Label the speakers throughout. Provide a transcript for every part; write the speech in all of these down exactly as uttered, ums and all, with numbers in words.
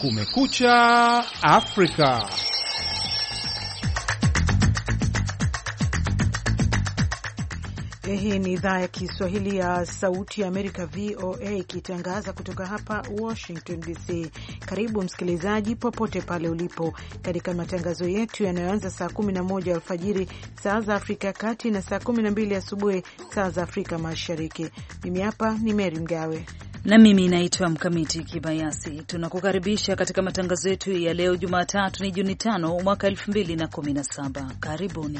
Speaker 1: Kumekucha Afrika.
Speaker 2: Hii ni idhaa ya Kiswahili ya Sauti ya Amerika, V O A, ikitangaza kutoka hapa Washington D C. Karibu msikilizaji, popote pale ulipo, katika matangazo yetu yanayoanza saa kumi na moja alfajiri saa za Afrika ya Kati na saa kumi na mbili asubuhi saa za Afrika Mashariki. Mimi hapa ni Mary Mgawe
Speaker 3: na mimi naitwa Mkamiti Kibayasi. Tunakukaribisha katika matangazo yetu ya leo Jumatatu, ni Juni tano mwaka elfu mbili na kumi na saba. Karibuni.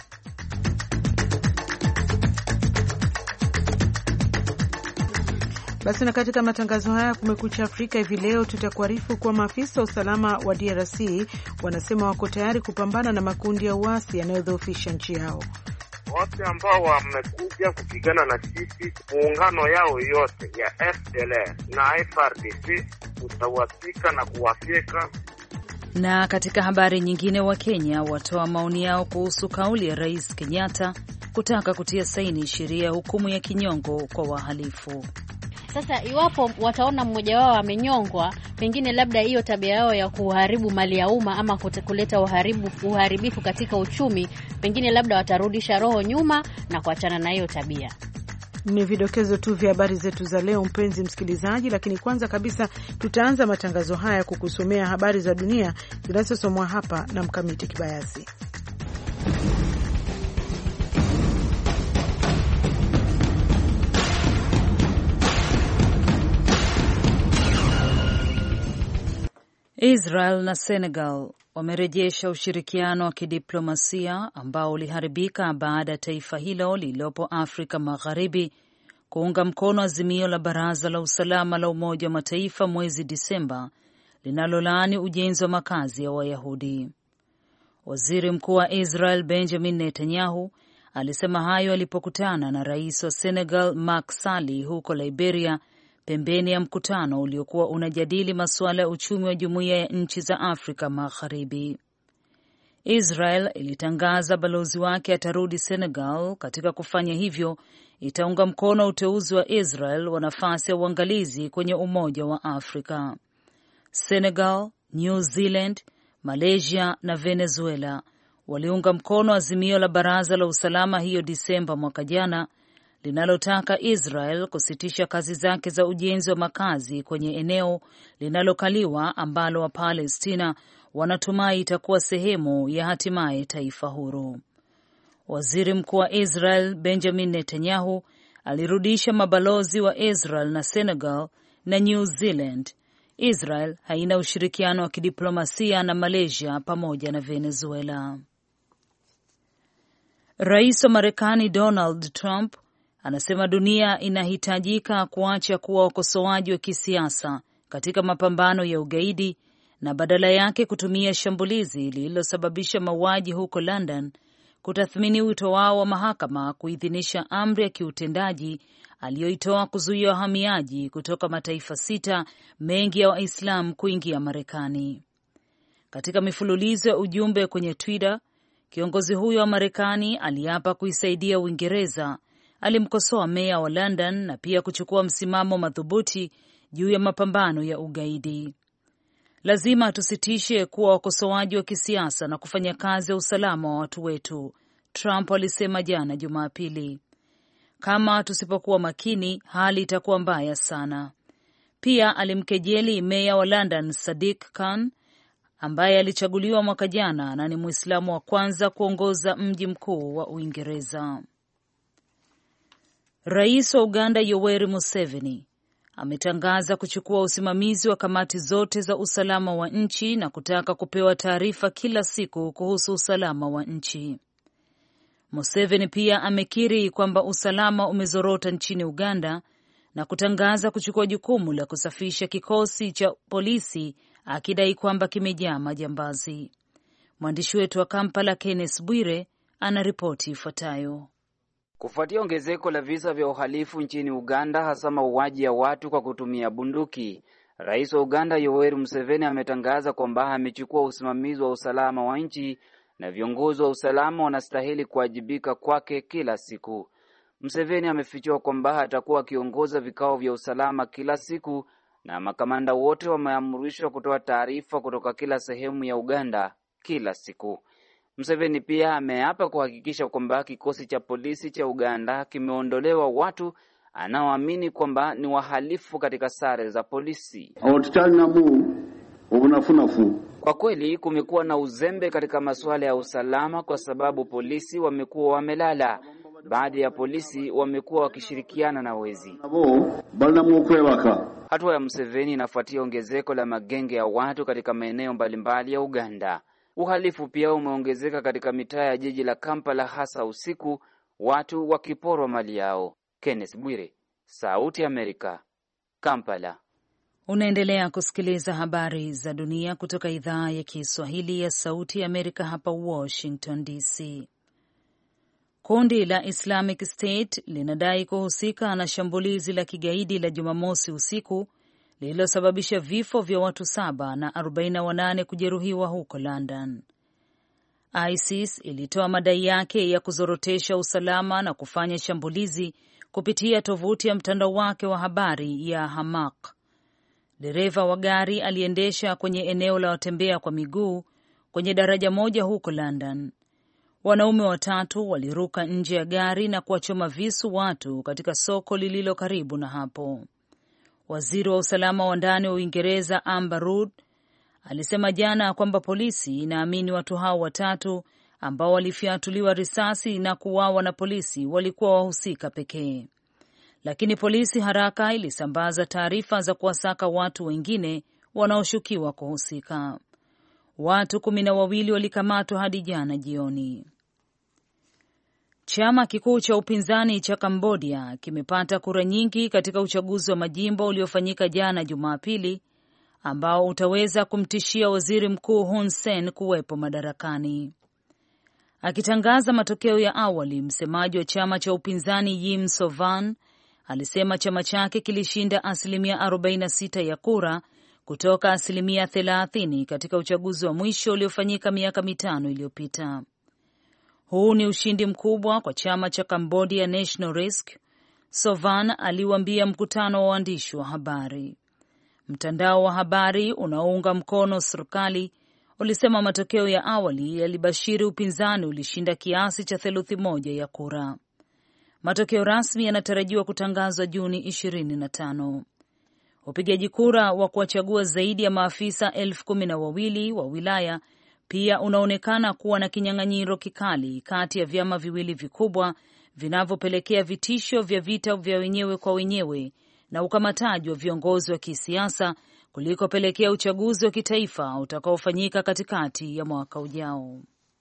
Speaker 2: Basi na katika matangazo haya Kumekucha Afrika hivi leo tutakuarifu kuwa maafisa wa usalama wa D R C wanasema wako tayari kupambana na makundi ya uasi yanayodhoofisha nchi yao.
Speaker 4: Wote ambao wamekuja kupigana na sisi, muungano yao yote ya F D L R na F R D C utawasika na kuwafyeka.
Speaker 3: Na katika habari nyingine, wa Kenya watoa maoni yao kuhusu kauli ya Rais Kenyatta kutaka kutia saini sheria ya hukumu ya kinyongo kwa wahalifu.
Speaker 5: Sasa iwapo wataona mmoja wao amenyongwa, pengine labda hiyo tabia yao ya kuharibu mali ya umma ama kuleta uharibu uharibifu katika uchumi, pengine labda watarudisha roho nyuma na kuachana na hiyo tabia.
Speaker 2: Ni vidokezo tu vya habari zetu za leo, mpenzi msikilizaji, lakini kwanza kabisa tutaanza matangazo haya kukusomea habari za dunia zinazosomwa hapa na Mkamiti Kibayasi.
Speaker 3: Israel na Senegal wamerejesha ushirikiano wa kidiplomasia ambao uliharibika baada ya taifa hilo lililopo Afrika Magharibi kuunga mkono azimio la Baraza la Usalama la Umoja wa Mataifa mwezi Disemba linalolaani ujenzi wa makazi ya Wayahudi. Waziri Mkuu wa Israel Benjamin Netanyahu alisema hayo alipokutana na Rais wa Senegal Macky Sall huko Liberia, pembeni ya mkutano uliokuwa unajadili masuala ya uchumi wa Jumuiya ya Nchi za Afrika Magharibi. Israel ilitangaza balozi wake atarudi Senegal. Katika kufanya hivyo, itaunga mkono uteuzi wa Israel wa nafasi ya uangalizi kwenye Umoja wa Afrika. Senegal, New Zealand, Malaysia na Venezuela waliunga mkono azimio la Baraza la Usalama hiyo Disemba mwaka jana, linalotaka Israel kusitisha kazi zake za ujenzi wa makazi kwenye eneo linalokaliwa ambalo Wapalestina wanatumai itakuwa sehemu ya hatimaye taifa huru. Waziri Mkuu wa Israel Benjamin Netanyahu alirudisha mabalozi wa Israel na Senegal na New Zealand. Israel haina ushirikiano wa kidiplomasia na Malaysia pamoja na Venezuela. Rais wa Marekani Donald Trump anasema dunia inahitajika kuacha kuwa wakosoaji wa kisiasa katika mapambano ya ugaidi na badala yake kutumia shambulizi lililosababisha mauaji huko London kutathmini wito wao wa mahakama kuidhinisha amri ya kiutendaji aliyoitoa kuzuia wahamiaji kutoka mataifa sita mengi ya Waislamu kuingia Marekani. Katika mifululizo ya ujumbe kwenye Twitter, kiongozi huyo wa Marekani aliapa kuisaidia Uingereza. Alimkosoa meya wa London na pia kuchukua msimamo madhubuti juu ya mapambano ya ugaidi. Lazima tusitishe kuwa wakosoaji wa kisiasa na kufanya kazi ya usalama wa watu wetu, Trump alisema jana Jumapili. Kama tusipokuwa makini, hali itakuwa mbaya sana. Pia alimkejeli meya wa London Sadiq Khan ambaye alichaguliwa mwaka jana na ni Muislamu wa kwanza kuongoza mji mkuu wa Uingereza. Rais wa Uganda Yoweri Museveni ametangaza kuchukua usimamizi wa kamati zote za usalama wa nchi na kutaka kupewa taarifa kila siku kuhusu usalama wa nchi. Museveni pia amekiri kwamba usalama umezorota nchini Uganda na kutangaza kuchukua jukumu la kusafisha kikosi cha polisi, akidai kwamba kimejaa majambazi. Mwandishi wetu wa Kampala Kenneth Bwire anaripoti ifuatayo.
Speaker 6: Kufuatia ongezeko la visa vya uhalifu nchini Uganda, hasa mauaji ya watu kwa kutumia bunduki, Rais wa Uganda Yoweri Museveni ametangaza kwamba amechukua usimamizi wa usalama wa nchi na viongozi wa usalama wanastahili kuwajibika kwake kila siku. Museveni amefichua kwamba atakuwa akiongoza vikao vya usalama kila siku na makamanda wote wameamrishwa kutoa taarifa kutoka kila sehemu ya Uganda kila siku. Museveni pia ameapa kuhakikisha kwamba kikosi cha polisi cha Uganda kimeondolewa watu anaoamini kwamba ni wahalifu katika sare za polisi. Kwa kweli kumekuwa na uzembe katika masuala ya usalama kwa sababu polisi wamekuwa wamelala. Baadhi ya polisi wamekuwa wakishirikiana na wezi. Hatua ya Museveni inafuatia ongezeko la magenge ya watu katika maeneo mbalimbali ya Uganda. Uhalifu pia umeongezeka katika mitaa ya jiji la Kampala, hasa usiku, watu wakiporwa mali yao. Kenneth Bwire, Sauti ya Amerika, Kampala.
Speaker 3: Unaendelea kusikiliza habari za dunia kutoka idhaa ya Kiswahili ya Sauti ya Amerika hapa Washington D C. Kundi la Islamic State linadai kuhusika na shambulizi la kigaidi la Jumamosi usiku lililosababisha vifo vya watu saba na arobaini na wanane kujeruhiwa huko London. ISIS ilitoa madai yake ya kuzorotesha usalama na kufanya shambulizi kupitia tovuti ya mtandao wake wa habari ya Hamaq. Dereva wa gari aliendesha kwenye eneo la watembea kwa miguu kwenye daraja moja huko London. Wanaume watatu waliruka nje ya gari na kuwachoma visu watu katika soko lililo karibu na hapo. Waziri wa usalama wa ndani wa Uingereza Amber Rudd alisema jana kwamba polisi inaamini watu hao watatu ambao walifyatuliwa risasi na kuuawa na polisi walikuwa wahusika pekee. Lakini polisi haraka ilisambaza taarifa za kuwasaka watu wengine wanaoshukiwa kuhusika. Watu kumi na wawili walikamatwa hadi jana jioni. Chama kikuu cha upinzani cha Cambodia kimepata kura nyingi katika uchaguzi wa majimbo uliofanyika jana Jumapili, ambao utaweza kumtishia waziri mkuu Hun Sen kuwepo madarakani. Akitangaza matokeo ya awali, msemaji wa chama cha upinzani Yim Sovan alisema chama chake kilishinda asilimia arobaini na sita ya kura kutoka asilimia thelathini katika uchaguzi wa mwisho uliofanyika miaka mitano iliyopita. Huu ni ushindi mkubwa kwa chama cha Cambodia National Risk, Sovan aliwaambia mkutano wa waandishi wa habari. Mtandao wa habari unaounga mkono serikali ulisema matokeo ya awali yalibashiri upinzani ulishinda kiasi cha theluthi moja ya kura. Matokeo rasmi yanatarajiwa kutangazwa Juni ishirini na tano. Upigaji kura wa kuwachagua zaidi ya maafisa elfu kumi na wawili wa wilaya pia unaonekana kuwa na kinyang'anyiro kikali kati ya vyama viwili vikubwa vinavyopelekea vitisho vya vita vya wenyewe kwa wenyewe na ukamataji wa viongozi wa kisiasa kulikopelekea uchaguzi wa kitaifa utakaofanyika katikati ya mwaka ujao.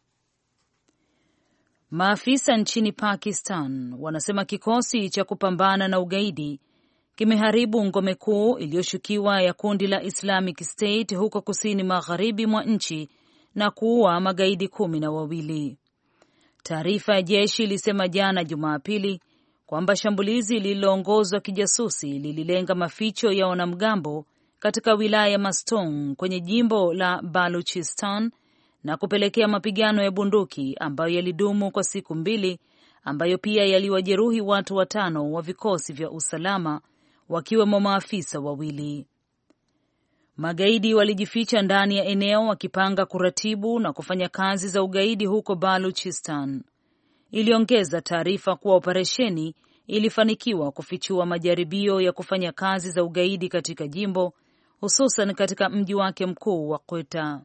Speaker 3: Maafisa nchini Pakistan wanasema kikosi cha kupambana na ugaidi kimeharibu ngome kuu iliyoshukiwa ya kundi la Islamic State huko kusini magharibi mwa nchi na kuua magaidi kumi na wawili. Taarifa ya jeshi ilisema jana Jumapili kwamba shambulizi lililoongozwa kijasusi lililenga maficho ya wanamgambo katika wilaya ya Mastong kwenye jimbo la Baluchistan na kupelekea mapigano ya bunduki ambayo yalidumu kwa siku mbili, ambayo pia yaliwajeruhi watu watano wa vikosi vya usalama, wakiwemo maafisa wawili. Magaidi walijificha ndani ya eneo wakipanga kuratibu na kufanya kazi za ugaidi huko Baluchistan. Iliongeza taarifa kuwa operesheni ilifanikiwa kufichua majaribio ya kufanya kazi za ugaidi katika jimbo, hususan katika mji wake mkuu wa Quetta.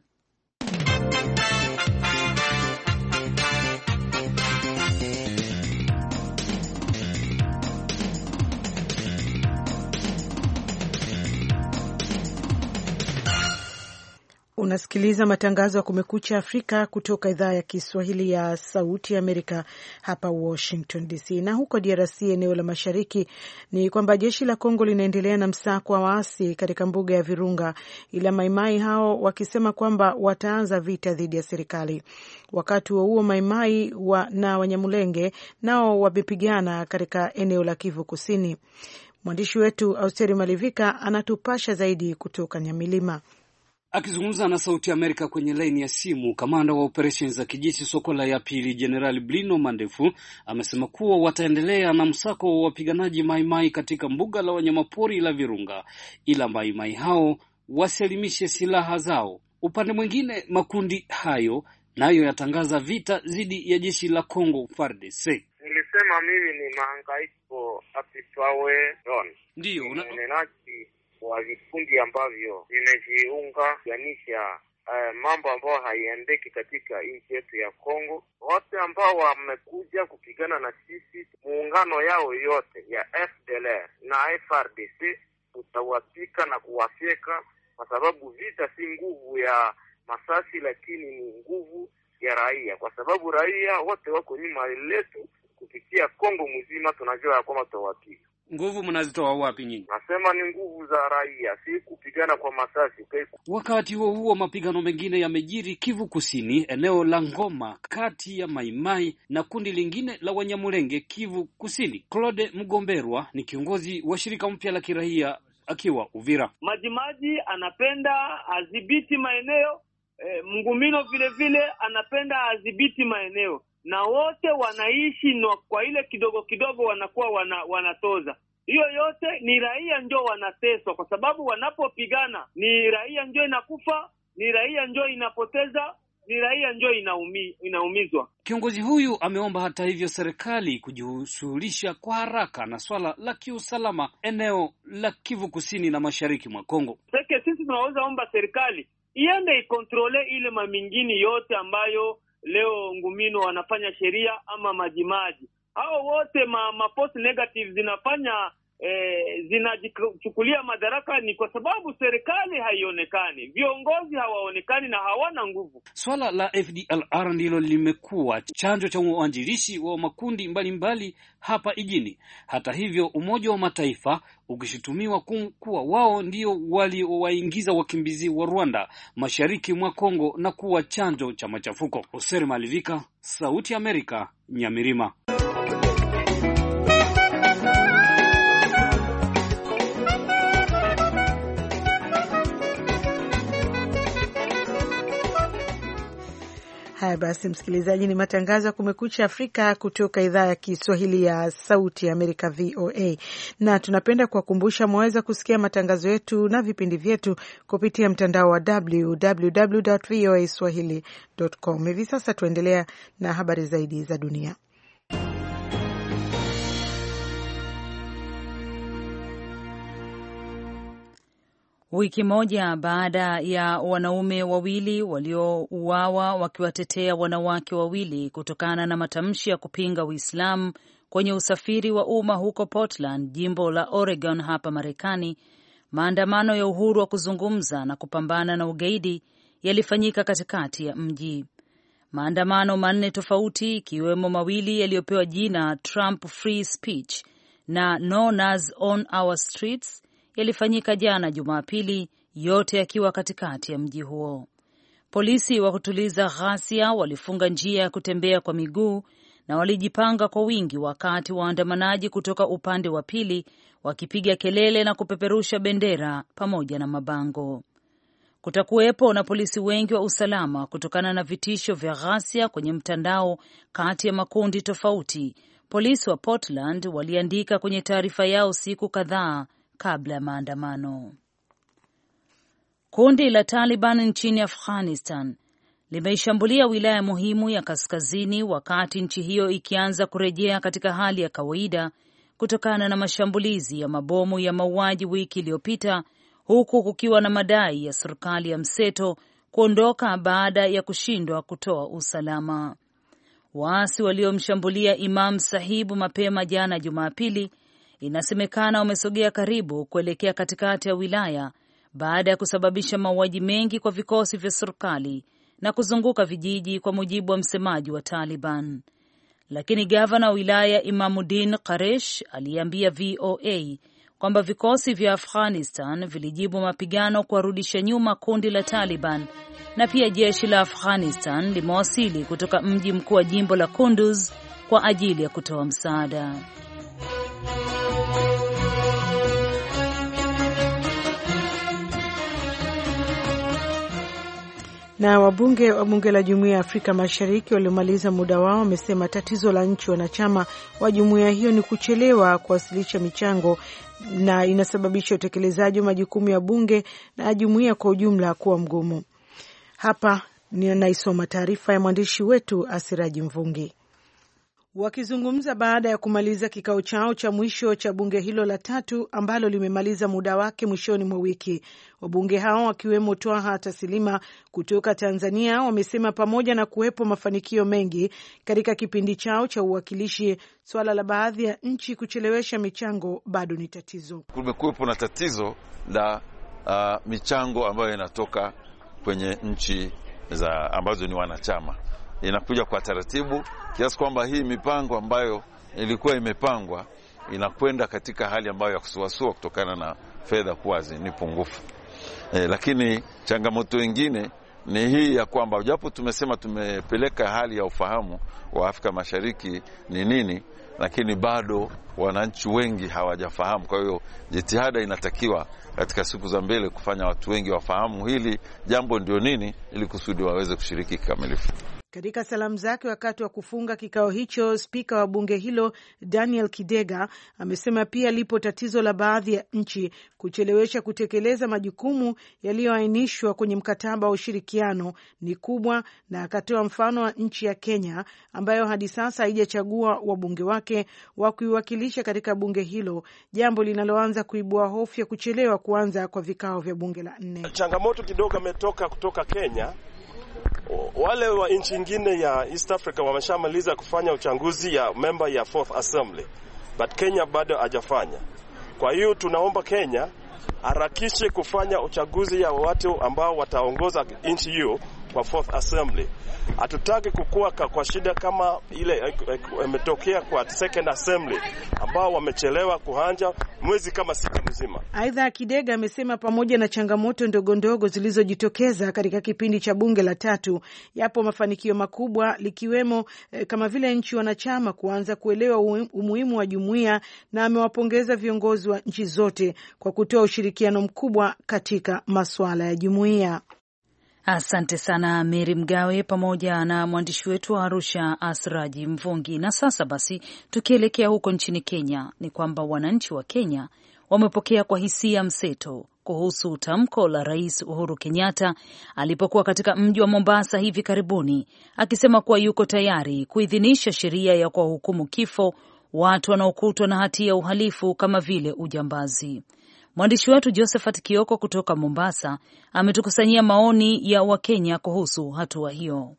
Speaker 2: Unasikiliza matangazo ya Kumekucha Afrika kutoka idhaa ya Kiswahili ya Sauti ya Amerika hapa Washington D C. Na huko D R C, eneo la mashariki, ni kwamba jeshi la Kongo linaendelea na msako wa waasi katika mbuga ya Virunga, ila maimai hao wakisema kwamba wataanza vita dhidi ya serikali. Wakati wa huo maimai wa na Wanyamulenge nao wamepigana katika eneo la Kivu Kusini. Mwandishi wetu Austeri Malivika anatupasha zaidi kutoka Nyamilima.
Speaker 7: Akizungumza na Sauti ya Amerika kwenye laini ya simu, kamanda wa operesheni za kijeshi Sokola ya pili Jenerali Blino Mandefu amesema kuwa wataendelea na msako wa wapiganaji maimai katika mbuga la wanyamapori la Virunga, ila maimai hao wasilimishe silaha zao. Upande mwingine, makundi hayo nayo yatangaza vita dhidi ya jeshi la Kongo F A R D C.
Speaker 4: Nilisema mimi ni mahangaiko apipawe don.
Speaker 7: Ndio, una
Speaker 4: wa vikundi ambavyo vimejiunga kuganisha uh, mambo ambayo haiendeki katika nchi yetu ya Kongo. Wote ambao wamekuja kupigana na sisi, muungano yao yote ya F D L R na F A R D C utawapika na kuwafyeka, kwa sababu vita si nguvu ya masasi, lakini ni nguvu ya raia, kwa sababu raia wote wako nyuma letu. Kupitia Kongo mzima tunajua ya kwamba tutawapika.
Speaker 7: Nguvu mnazitoa wapi nyinyi?
Speaker 4: Nasema ni nguvu za raia, si kupigana kwa masasi.
Speaker 7: Wakati huo huo, mapigano mengine yamejiri Kivu Kusini, eneo la Ngoma, kati ya Maimai na kundi lingine la Wanyamulenge Kivu Kusini. Claude Mgomberwa ni kiongozi wa shirika mpya la kiraia akiwa Uvira.
Speaker 8: Majimaji anapenda adhibiti maeneo, e, Mngumino vile vile anapenda adhibiti maeneo, na wote wanaishi no, kwa ile kidogo kidogo wanakuwa wana, wanatoza. Hiyo yote ni raia ndio wanateswa, kwa sababu wanapopigana ni raia ndio inakufa, ni raia ndio inapoteza, ni raia ndio inaumi, inaumizwa.
Speaker 7: Kiongozi huyu ameomba hata hivyo serikali kujishughulisha kwa haraka na swala la kiusalama eneo la Kivu Kusini na mashariki mwa Kongo.
Speaker 8: Peke sisi tunaweza omba serikali iende ikontrole ile mamingini yote ambayo leo Ngumino wanafanya sheria ama majimaji. Hao wote ma, ma post negative zinafanya eh, zinachukulia madaraka ni kwa sababu serikali haionekani, viongozi hawaonekani na hawana nguvu.
Speaker 7: Swala la F D L R ndilo limekuwa chanzo cha uanzilishi wa makundi mbalimbali mbali hapa ijini. Hata hivyo, Umoja wa Mataifa ukishutumiwa kuwa wao ndio waliowaingiza wakimbizi wa Rwanda mashariki mwa Kongo na kuwa chanzo cha machafuko. Hoser Malivika, Sauti ya Amerika, Nyamirima.
Speaker 2: Haya basi, msikilizaji, ni matangazo ya Kumekucha Afrika kutoka idhaa ya Kiswahili ya Sauti ya Amerika V O A, na tunapenda kuwakumbusha mwaweza kusikia matangazo yetu na vipindi vyetu kupitia mtandao wa w w w dot v o a swahili dot com. Hivi sasa tuendelea na habari zaidi za dunia.
Speaker 3: Wiki moja baada ya wanaume wawili waliouawa wakiwatetea wanawake wawili kutokana na matamshi ya kupinga Uislamu kwenye usafiri wa umma huko Portland, jimbo la Oregon hapa Marekani, maandamano ya uhuru wa kuzungumza na kupambana na ugaidi yalifanyika katikati ya mji. Maandamano manne tofauti, ikiwemo mawili yaliyopewa jina Trump Free Speech na No Nas on Our Streets, yalifanyika jana Jumapili, yote yakiwa katikati ya mji huo. Polisi wa kutuliza ghasia walifunga njia ya kutembea kwa miguu na walijipanga kwa wingi, wakati waandamanaji kutoka upande wa pili wakipiga kelele na kupeperusha bendera pamoja na mabango. Kutakuwepo na polisi wengi wa usalama kutokana na vitisho vya ghasia kwenye mtandao kati ya makundi tofauti, polisi wa Portland waliandika kwenye taarifa yao siku kadhaa kabla ya maandamano. Kundi la Taliban nchini Afghanistan limeishambulia wilaya muhimu ya kaskazini wakati nchi hiyo ikianza kurejea katika hali ya kawaida kutokana na mashambulizi ya mabomu ya mauaji wiki iliyopita, huku kukiwa na madai ya serikali ya mseto kuondoka baada ya kushindwa kutoa usalama. Waasi waliomshambulia Imam Sahibu mapema jana Jumapili inasemekana wamesogea karibu kuelekea katikati ya wilaya baada ya kusababisha mauaji mengi kwa vikosi vya serikali na kuzunguka vijiji, kwa mujibu wa msemaji wa Taliban. Lakini gavana wa wilaya Imamuddin Qaresh aliambia V O A kwamba vikosi vya Afghanistan vilijibu mapigano kuwarudisha nyuma kundi la Taliban, na pia jeshi la Afghanistan limewasili kutoka mji mkuu wa jimbo la Kunduz kwa ajili ya kutoa msaada.
Speaker 2: Na wabunge wa bunge la Jumuiya ya Afrika Mashariki waliomaliza muda wao wamesema tatizo la nchi wanachama wa jumuiya hiyo ni kuchelewa kuwasilisha michango na inasababisha utekelezaji wa majukumu ya bunge na jumuiya kwa ujumla kuwa mgumu. Hapa ninaisoma taarifa ya mwandishi wetu Asiraji Mvungi. Wakizungumza baada ya kumaliza kikao chao cha mwisho cha bunge hilo la tatu ambalo limemaliza muda wake mwishoni mwa wiki, wabunge hao wakiwemo Twaha Tasilima kutoka Tanzania wamesema pamoja na kuwepo mafanikio mengi katika kipindi chao cha uwakilishi, swala la baadhi ya nchi kuchelewesha michango bado ni tatizo.
Speaker 9: Kumekuwepo na tatizo la uh, michango ambayo inatoka kwenye nchi za ambazo ni wanachama. Inakuja kwa taratibu kiasi kwamba hii mipango ambayo ilikuwa imepangwa inakwenda katika hali ambayo ya kusuasua kutokana na fedha kuwa ni pungufu. E, lakini changamoto nyingine ni hii ya kwamba japo tumesema tumepeleka hali ya ufahamu wa Afrika Mashariki ni nini, lakini bado wananchi wengi hawajafahamu. Kwa hiyo jitihada inatakiwa katika siku za mbele kufanya watu wengi wafahamu hili jambo ndio nini, ili kusudi waweze kushiriki kikamilifu.
Speaker 2: Katika salamu zake wakati wa kufunga kikao hicho, spika wa bunge hilo Daniel Kidega amesema pia lipo tatizo la baadhi ya nchi kuchelewesha kutekeleza majukumu yaliyoainishwa kwenye mkataba wa ushirikiano ni kubwa, na akatoa mfano wa nchi ya Kenya ambayo hadi sasa haijachagua wabunge wake wa kuiwakilisha katika bunge hilo, jambo linaloanza kuibua hofu ya kuchelewa kuanza kwa vikao vya bunge la nne.
Speaker 10: Changamoto kidogo ametoka kutoka Kenya. Wale wa nchi nyingine ya East Africa wameshamaliza kufanya uchaguzi ya member ya Fourth Assembly, but Kenya bado hajafanya. Kwa hiyo tunaomba Kenya harakishe kufanya uchaguzi ya watu ambao wataongoza nchi hiyo kwa Fourth Assembly. Hatutaki kukua kwa shida kama ile imetokea kwa Second Assembly ambao wamechelewa kuhanja mwezi kama siku mzima.
Speaker 2: Aidha, Kidega amesema pamoja na changamoto ndogo ndogo zilizojitokeza katika kipindi cha bunge la tatu, yapo mafanikio makubwa likiwemo eh, kama vile nchi wanachama kuanza kuelewa umuhimu wa jumuiya, na amewapongeza viongozi wa nchi zote kwa kutoa ushirikiano mkubwa katika masuala ya jumuiya.
Speaker 3: Asante sana Mary Mgawe pamoja na mwandishi wetu wa Arusha Asraji Mvungi. Na sasa basi tukielekea huko nchini Kenya, ni kwamba wananchi wa Kenya wamepokea kwa hisia mseto kuhusu tamko la Rais Uhuru Kenyatta alipokuwa katika mji wa Mombasa hivi karibuni, akisema kuwa yuko tayari kuidhinisha sheria ya kuwahukumu kifo watu wanaokutwa na hatia ya uhalifu kama vile ujambazi. Mwandishi wetu Josephat Kioko kutoka Mombasa ametukusanyia maoni ya Wakenya kuhusu hatua hiyo.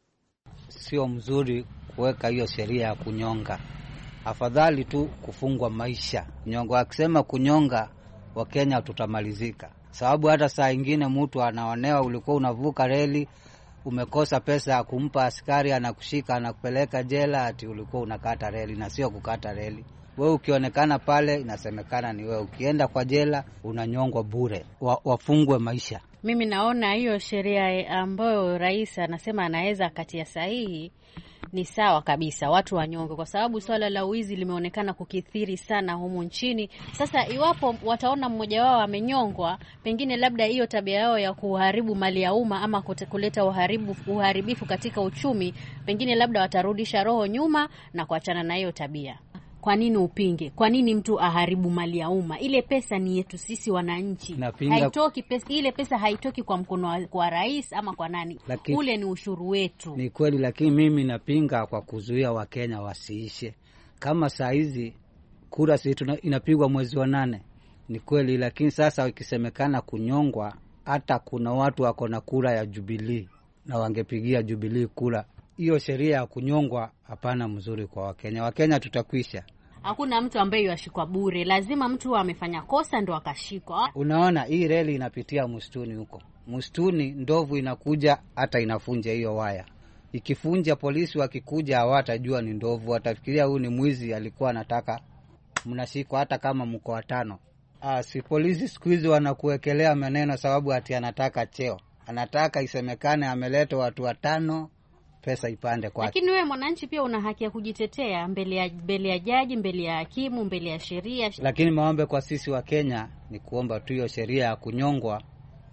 Speaker 11: Sio mzuri kuweka hiyo sheria ya kunyonga. Afadhali tu kufungwa maisha. Nyongo akisema kunyonga, Wakenya tutamalizika. Sababu hata saa nyingine mtu anaonewa, ulikuwa unavuka reli, umekosa pesa ya kumpa askari, anakushika anakupeleka jela ati ulikuwa unakata reli, na sio kukata reli. Wewe ukionekana pale inasemekana ni wewe, ukienda kwa jela unanyongwa bure. Wa, wafungwe maisha.
Speaker 5: Mimi naona hiyo sheria ambayo rais anasema anaweza katia sahihi ni sawa kabisa, watu wanyonge, kwa sababu swala la uizi limeonekana kukithiri sana humu nchini. Sasa iwapo wataona mmoja wao amenyongwa, pengine labda hiyo tabia yao ya kuharibu mali ya umma ama kuleta uharibu uharibifu katika uchumi, pengine labda watarudisha roho nyuma na kuachana na hiyo tabia. Kwa nini upinge? Kwa nini mtu aharibu mali ya umma? Ile pesa ni yetu sisi wananchi.
Speaker 11: Napinga...
Speaker 5: haitoki pesa, ile pesa haitoki kwa mkono wa kwa rais ama kwa nani. Laki... ule ni ushuru wetu.
Speaker 11: Ni kweli, lakini mimi napinga kwa kuzuia Wakenya wasiishe. Kama saa hizi kura si inapigwa mwezi wa nane. Ni kweli, lakini sasa ikisemekana kunyongwa, hata kuna watu wako na kura ya Jubilee na wangepigia Jubilee kura. Hiyo sheria ya kunyongwa hapana mzuri kwa Wakenya. Wakenya tutakwisha.
Speaker 5: Hakuna mtu ambaye yashikwa bure. Lazima mtu amefanya kosa ndo akashikwa.
Speaker 11: Unaona hii reli inapitia msituni huko. Msituni ndovu inakuja hata inafunja hiyo waya. Ikifunja, polisi wakikuja hawatajua ni ndovu, watafikiria huyu ni mwizi alikuwa anataka. Mnashikwa hata kama mko watano. Ah, si polisi siku hizi wanakuwekelea maneno sababu ati anataka cheo. Anataka isemekane ameleta watu watano, pesa ipande kwake.
Speaker 5: Lakini wewe mwananchi pia una haki ya kujitetea mbele ya mbele ya jaji, mbele ya hakimu, mbele ya sheria.
Speaker 11: Lakini maombe kwa sisi wa Kenya ni kuomba tu hiyo sheria ya kunyongwa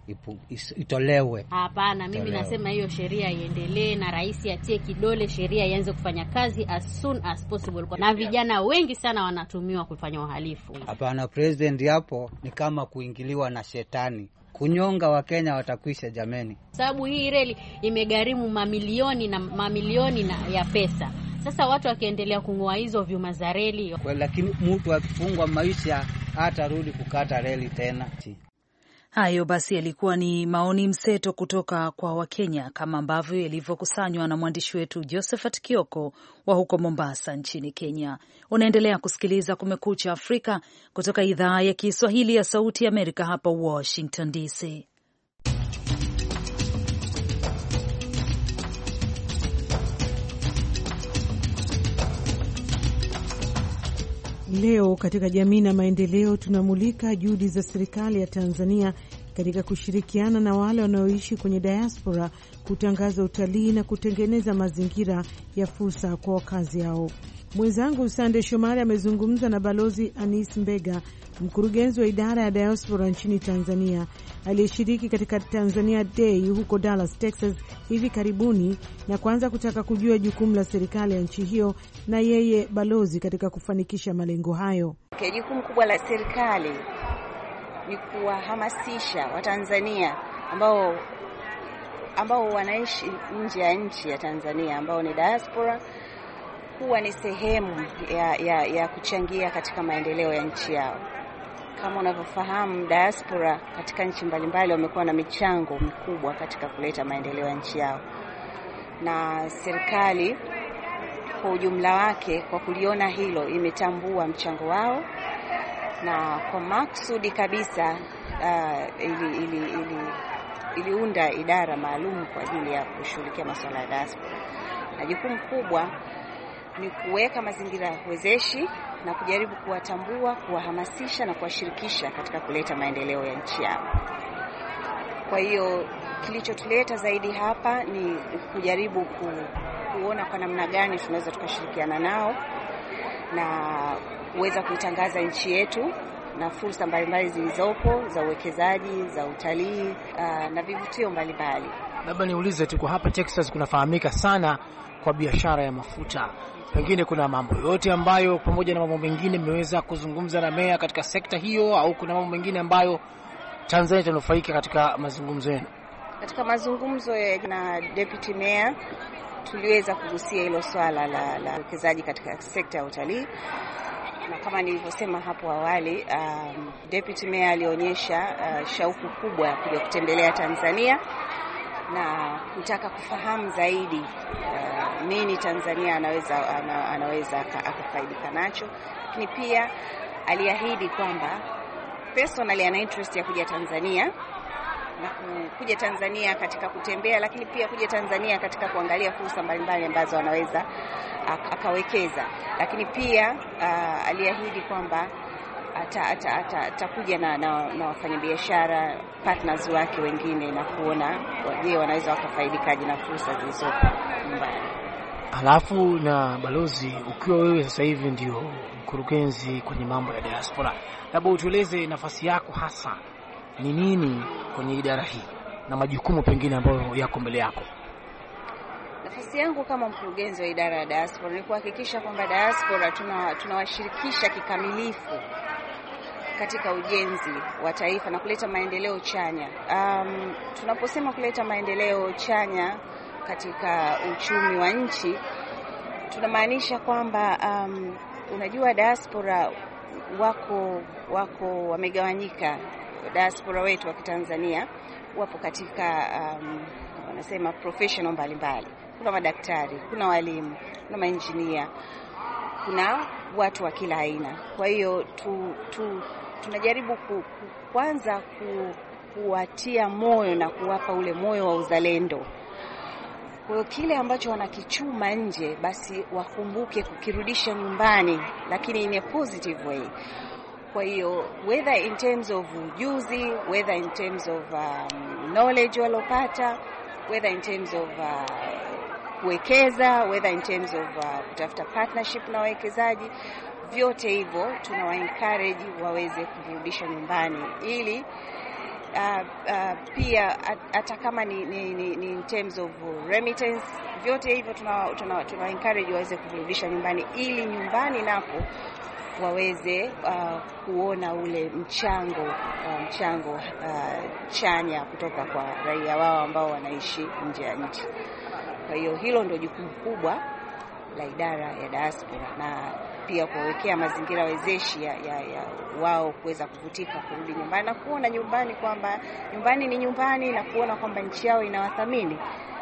Speaker 11: ipu, itolewe.
Speaker 5: Hapana, mimi nasema hiyo sheria iendelee na rais atie kidole, sheria ianze kufanya kazi as soon as possible. Na vijana wengi sana wanatumiwa kufanya uhalifu.
Speaker 11: Hapana, president hapo ni kama kuingiliwa na shetani. Kunyonga wa Kenya watakwisha jameni.
Speaker 5: Sababu hii reli imegharimu mamilioni na mamilioni na ya pesa. Sasa watu wakiendelea kung'oa hizo vyuma za reli,
Speaker 11: kwa lakini mtu akifungwa maisha hata rudi kukata reli tena.
Speaker 3: Hayo basi yalikuwa ni maoni mseto kutoka kwa Wakenya kama ambavyo yalivyokusanywa na mwandishi wetu Josephat Kioko wa huko Mombasa nchini Kenya. Unaendelea kusikiliza Kumekucha Afrika kutoka idhaa ya Kiswahili ya Sauti ya Amerika hapa Washington D C.
Speaker 2: Leo katika jamii na maendeleo tunamulika juhudi za serikali ya Tanzania katika kushirikiana na wale wanaoishi kwenye diaspora kutangaza utalii na kutengeneza mazingira ya fursa kwa wakazi hao. Mwenzangu Sande Shomari amezungumza na Balozi Anis Mbega, mkurugenzi wa idara ya diaspora nchini Tanzania, aliyeshiriki katika Tanzania Day huko Dallas, Texas hivi karibuni, na kwanza kutaka kujua jukumu la serikali ya nchi hiyo na yeye balozi katika kufanikisha malengo hayo.
Speaker 12: Okay, jukumu kubwa la serikali ni kuwahamasisha Watanzania ambao ambao wanaishi nje ya nchi ya Tanzania, ambao ni diaspora, kuwa ni sehemu ya, ya, ya kuchangia katika maendeleo ya nchi yao. Kama unavyofahamu, diaspora katika nchi mbalimbali wamekuwa na michango mikubwa katika kuleta maendeleo ya nchi yao, na serikali kwa ujumla wake kwa kuliona hilo imetambua mchango wao, na kwa maksudi kabisa uh, ili, ili, ili, iliunda idara maalum kwa ajili ya kushughulikia masuala ya diaspora. Na jukumu kubwa ni kuweka mazingira wezeshi na kujaribu kuwatambua, kuwahamasisha na kuwashirikisha katika kuleta maendeleo ya nchi yao. Kwa hiyo kilichotuleta zaidi hapa ni kujaribu ku, kuona kwa namna gani tunaweza tukashirikiana nao na kuweza kuitangaza nchi yetu na fursa mbalimbali zilizopo za uwekezaji, za utalii na vivutio mbalimbali.
Speaker 13: Labda niulize tu, kwa hapa Texas kunafahamika sana kwa biashara ya mafuta. Pengine kuna mambo yote ambayo pamoja na mambo mengine mmeweza kuzungumza na meya katika sekta hiyo, au kuna mambo mengine ambayo Tanzania itanufaika katika mazungumzo yenu?
Speaker 12: Katika mazungumzo na deputy mayor tuliweza kugusia hilo swala la la uwekezaji katika sekta ya utalii. Na kama nilivyosema hapo awali, um, deputy mayor alionyesha uh, shauku kubwa ya kuja kutembelea Tanzania na kutaka kufahamu zaidi uh, nini Tanzania anaweza ana, anaweza akafaidika nacho. Lakini pia aliahidi kwamba personally ana interest ya kuja Tanzania na kuja Tanzania katika kutembea, lakini pia kuja Tanzania katika kuangalia fursa mbalimbali ambazo anaweza akawekeza. Lakini pia uh, aliahidi kwamba atakuja ata, ata, ata na, na, na wafanyabiashara partners wake wengine na kuona je wanaweza wakafaidikaje na fursa zilizopo nyumbani.
Speaker 13: Halafu na balozi, ukiwa wewe sasa hivi ndio mkurugenzi kwenye mambo ya diaspora, labda utueleze nafasi yako hasa ni nini kwenye idara hii na majukumu pengine ambayo yako mbele yako.
Speaker 12: Nafasi yangu kama mkurugenzi wa idara ya diaspora ni kuhakikisha kwamba diaspora tuna tunawashirikisha kikamilifu katika ujenzi wa taifa na kuleta maendeleo chanya. Um, tunaposema kuleta maendeleo chanya katika uchumi wa nchi, tunamaanisha kwamba um, unajua diaspora wako wako wamegawanyika. Diaspora wetu wa Kitanzania wapo katika um, wanasema professional mbalimbali. Kuna madaktari, kuna walimu, kuna maengineer, kuna watu wa kila aina. Kwa hiyo tu, tu tunajaribu ku, ku, kwanza ku, kuwatia moyo na kuwapa ule moyo wa uzalendo. Kwa hiyo kile ambacho wanakichuma nje basi wakumbuke kukirudisha nyumbani, lakini in a positive way. Kwa hiyo whether in terms of ujuzi, whether in terms of um, knowledge walopata, whether in terms of uh, kuwekeza, whether in terms of uh, kutafuta partnership na wawekezaji, vyote hivyo tunawa encourage waweze kurudisha nyumbani ili uh, uh, pia hata kama ni, ni, ni, ni in terms of remittance, vyote hivyo tuna, tuna, tuna encourage waweze kurudisha nyumbani, ili nyumbani napo waweze uh, kuona ule mchango uh, mchango uh, chanya kutoka kwa raia wao ambao wanaishi nje ya nchi. Kwa hiyo hilo ndio jukumu kubwa la idara ya diaspora, na pia kuwekea mazingira wezeshi ya, ya, ya wao kuweza kuvutika kurudi nyumbani na kuona nyumbani kwamba nyumbani ni nyumbani, na kuona kwamba nchi yao inawathamini.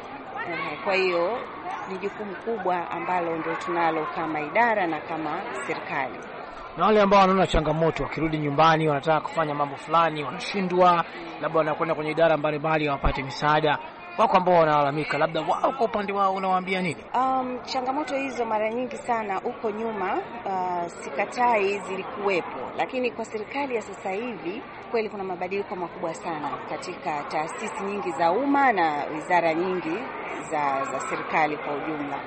Speaker 12: Kwa hiyo ni jukumu kubwa ambalo ndio tunalo kama idara na kama serikali.
Speaker 13: Na wale ambao wanaona changamoto wakirudi nyumbani, wanataka kufanya mambo fulani, wanashindwa, labda wanakwenda kwenye idara mbalimbali hawapate misaada, wako ambao wanalalamika, labda wao kwa upande wao unawaambia nini?
Speaker 12: Um, changamoto hizo mara nyingi sana huko nyuma, uh, sikatai zilikuwepo, lakini kwa serikali ya sasa hivi kweli kuna mabadiliko makubwa sana katika taasisi nyingi za umma na wizara nyingi za, za serikali kwa ujumla.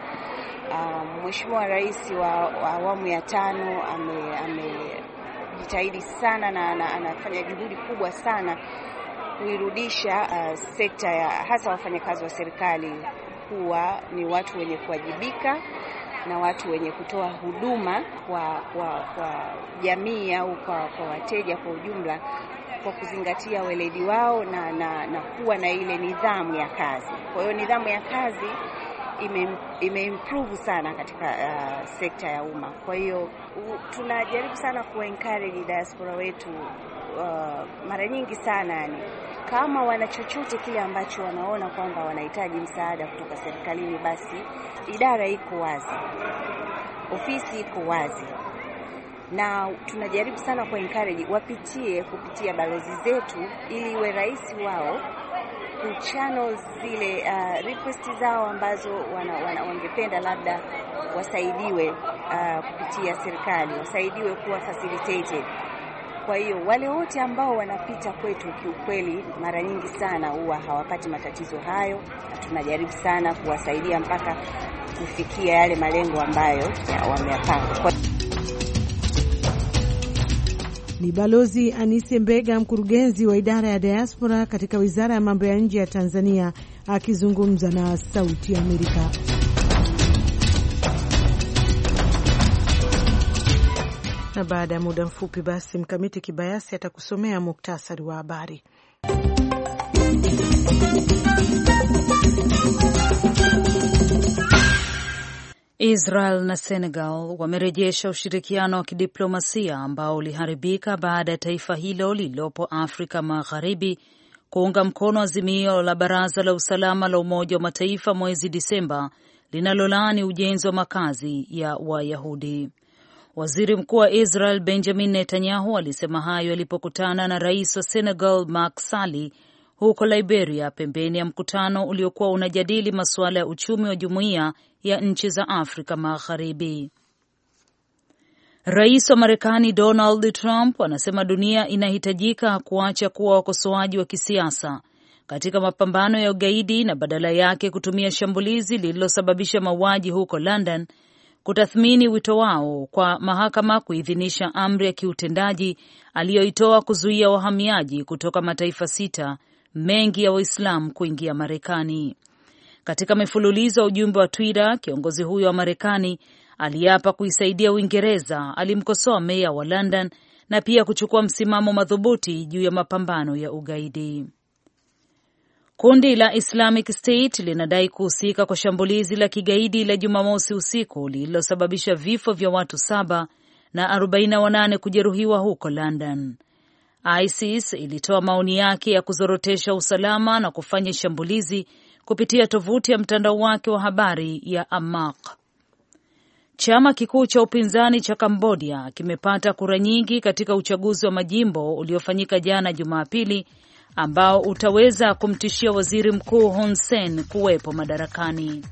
Speaker 12: Um, Mheshimiwa Rais wa, wa awamu ya tano amejitahidi ame sana na, na anafanya juhudi kubwa sana kuirudisha uh, sekta ya hasa wafanyakazi wa serikali kuwa ni watu wenye kuwajibika na watu wenye kutoa huduma kwa kwa kwa jamii au kwa, kwa wateja kwa ujumla, kwa kuzingatia weledi wao na, na, na kuwa na ile nidhamu ya kazi. Kwa hiyo nidhamu ya kazi ime, ime improve sana katika uh, sekta ya umma. Kwa hiyo tunajaribu sana ku encourage diaspora wetu uh, mara nyingi sana, yani kama wana chochote kile ambacho wanaona kwamba wanahitaji msaada kutoka serikalini, basi idara iko wazi, ofisi iko wazi, na tunajaribu sana ku encourage wapitie kupitia balozi zetu, ili iwe rahisi wao kuchannel zile uh, request zao ambazo wana, wana, wangependa labda wasaidiwe uh, kupitia serikali, wasaidiwe kuwa facilitated. Kwa hiyo wale wote ambao wanapita kwetu, kiukweli mara nyingi sana huwa hawapati matatizo hayo, na tunajaribu sana kuwasaidia mpaka kufikia yale malengo ambayo wameyapanga.
Speaker 2: Ni Balozi Anise Mbega, mkurugenzi wa idara ya diaspora katika Wizara ya Mambo ya Nje ya Tanzania, akizungumza na Sauti ya Amerika. Na baada ya muda mfupi basi Mkamiti Kibayasi atakusomea muktasari wa habari.
Speaker 3: Israel na Senegal wamerejesha ushirikiano wa kidiplomasia ambao uliharibika baada ya taifa hilo lililopo Afrika Magharibi kuunga mkono azimio la Baraza la Usalama la Umoja wa Mataifa mwezi Disemba linalolaani ujenzi wa makazi ya Wayahudi. Waziri Mkuu wa Israel Benjamin Netanyahu alisema hayo alipokutana na Rais wa Senegal Macky Sall huko Liberia, pembeni ya mkutano uliokuwa unajadili masuala ya uchumi wa jumuiya ya nchi za Afrika Magharibi. Rais wa Marekani Donald Trump anasema dunia inahitajika kuacha kuwa wakosoaji wa kisiasa katika mapambano ya ugaidi na badala yake kutumia shambulizi lililosababisha mauaji huko London kutathmini wito wao kwa mahakama kuidhinisha amri ya kiutendaji aliyoitoa kuzuia wahamiaji kutoka mataifa sita mengi ya Waislamu kuingia Marekani. Katika mifululizo wa ujumbe wa Twitter, kiongozi huyo wa Marekani aliapa kuisaidia Uingereza, alimkosoa meya wa London na pia kuchukua msimamo madhubuti juu ya mapambano ya ugaidi. Kundi la Islamic State linadai kuhusika kwa shambulizi la kigaidi la Jumamosi usiku lililosababisha vifo vya watu saba na arobaini na wanane kujeruhiwa huko London. ISIS ilitoa maoni yake ya kuzorotesha usalama na kufanya shambulizi kupitia tovuti ya mtandao wake wa habari ya Amaq. Chama kikuu cha upinzani cha Cambodia kimepata kura nyingi katika uchaguzi wa majimbo uliofanyika jana Jumapili, ambao utaweza kumtishia waziri mkuu Hun Sen kuwepo madarakani.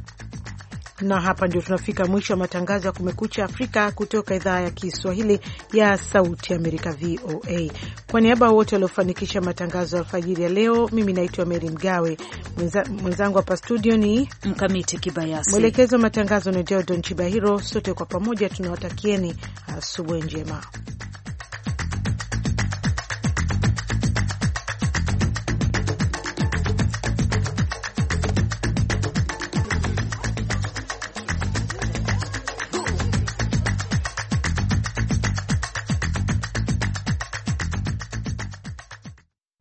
Speaker 2: Na hapa ndio tunafika mwisho wa matangazo ya Kumekucha Afrika kutoka idhaa ya Kiswahili ya Sauti Amerika V O A. Kwa niaba wote waliofanikisha matangazo ya alfajiri ya leo, mimi naitwa Mary Mgawe, mwenzangu hapa studio ni
Speaker 3: Mkamiti Kibayasi,
Speaker 2: mwelekezo wa matangazo ni Jordan Chibahiro. Sote kwa pamoja tunawatakieni asubuhi njema.